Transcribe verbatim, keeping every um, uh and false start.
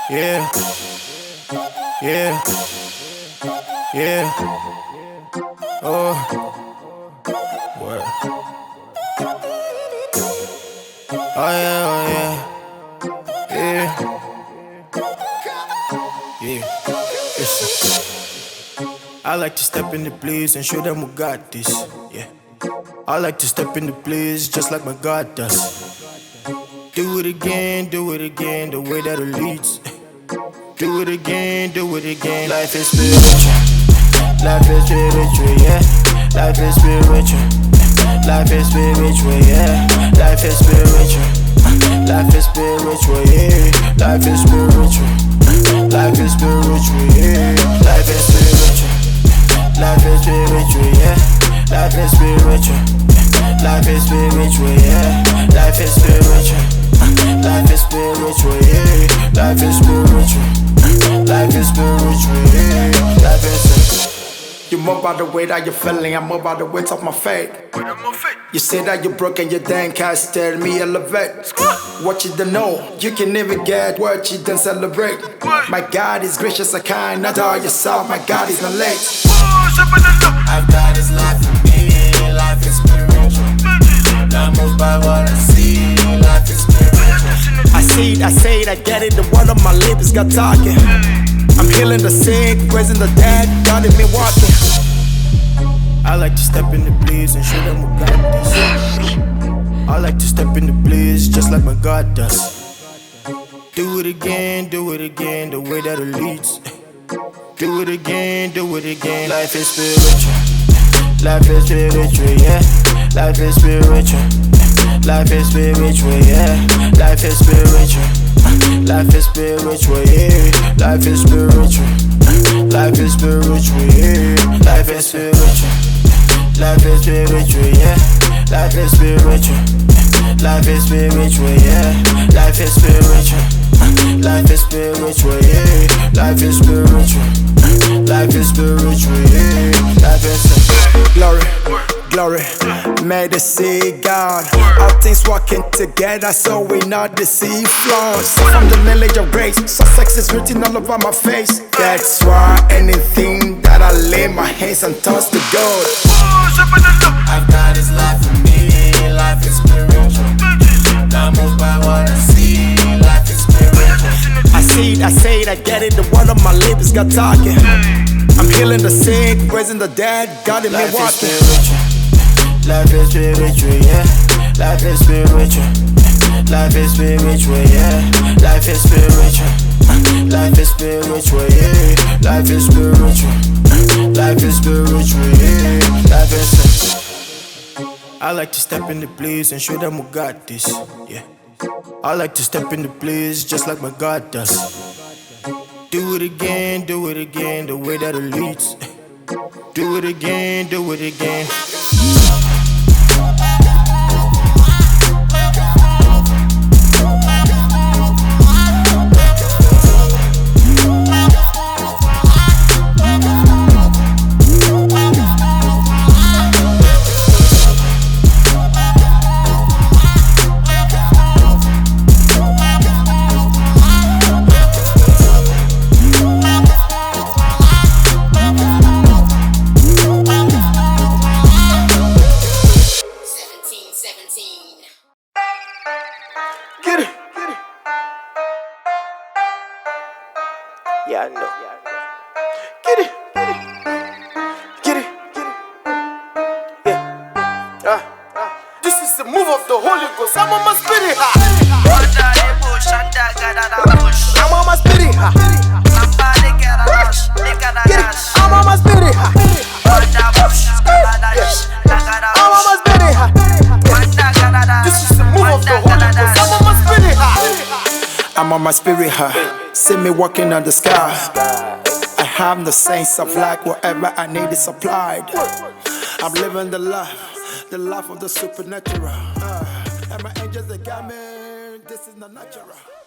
Yeah, yeah, yeah. Oh, what? Oh yeah, oh yeah, yeah, yeah. Listen, I like to step in the place and show them who got this. Yeah, I like to step in the place just like my God does. Do it again, do it again, the way that it leads. Do it again, do it again. Life is spiritual. Life is spiritual, yeah. Life is spiritual. Life is spiritual, yeah. Life is spiritual. Life is spiritual, yeah. Life is spiritual. Life is spiritual, yeah. Life is spiritual. Life is spiritual, yeah. Life is spiritual. Life is spiritual, yeah. Life is spiritual. Life is spiritual, yeah. Life is spiritual. Life is spiritual, yeah. Life is spiritual. You move by the way that you're feeling, I move by the weight of my faith. You say that you're broken, you then can't stare me elevate. What you don't know, you can never get what you don't celebrate. My God is gracious and kind, not all yourself, my God is not late. I've got His life for me, life is spiritual. Not moved by what I see, life is spiritual. I see it, I say it, I get it, the word of my lips got talking. I'm healing the sick, raising the dead, God in me walking. I like to step in the place and show them who got this. I like to step in the place just like my God does. Do it again, do it again, the way that it leads. Do it again, do it again. Life is spiritual. Life is spiritual, yeah. Life is spiritual. Life is spiritual, yeah. Life is spiritual. Life is spiritual, yeah. Life is spiritual. Life is spiritual, yeah. Life is spiritual. Life is spiritual, yeah. Life is spiritual. Life is spiritual, yeah. Life is spiritual. Life is spiritual, yeah. Life is spiritual. Life is spiritual, yeah. Life is spiritual. Glory, glory, may they see God. All things working together so we not deceive flaws. From the knowledge of grace, success is written all over my face. That's why anything that I lay my hands and toss to God. I've got His life for me, life is spiritual. Not moved by what I see, life is spiritual. I see it, I say it, I get it, the word of my lips got talking. I'm healing the sick, raising the dead, God in me walking. Life is spiritual, yeah. Life is spiritual. Life is spiritual, yeah. Life is spiritual. Life is spiritual, yeah. Life is spiritual. Life is spiritual, yeah. Life is spiritual. I like to step in the place and show them who got this, yeah. I like to step in the place just like my God does. Do it again, do it again, the way that it leads. Do it again, do it again. Get it, get it. Yeah, I know. Get it, get it. Get it, get it. Yeah. Ah, ah. This is the move of the Holy Ghost. I'm on my spirit high. I'm on my spirit high. Get it. I'm on my spirit high. I'm on my spirit high. This is the move of the Holy Ghost. I'm on my spirit high. I'm on my spirit high. See me walking on the sky. I have the sense of lack. Whatever I need is supplied. I'm living the life, the life of the supernatural. Uh, and my angels, they got me. This is not natural.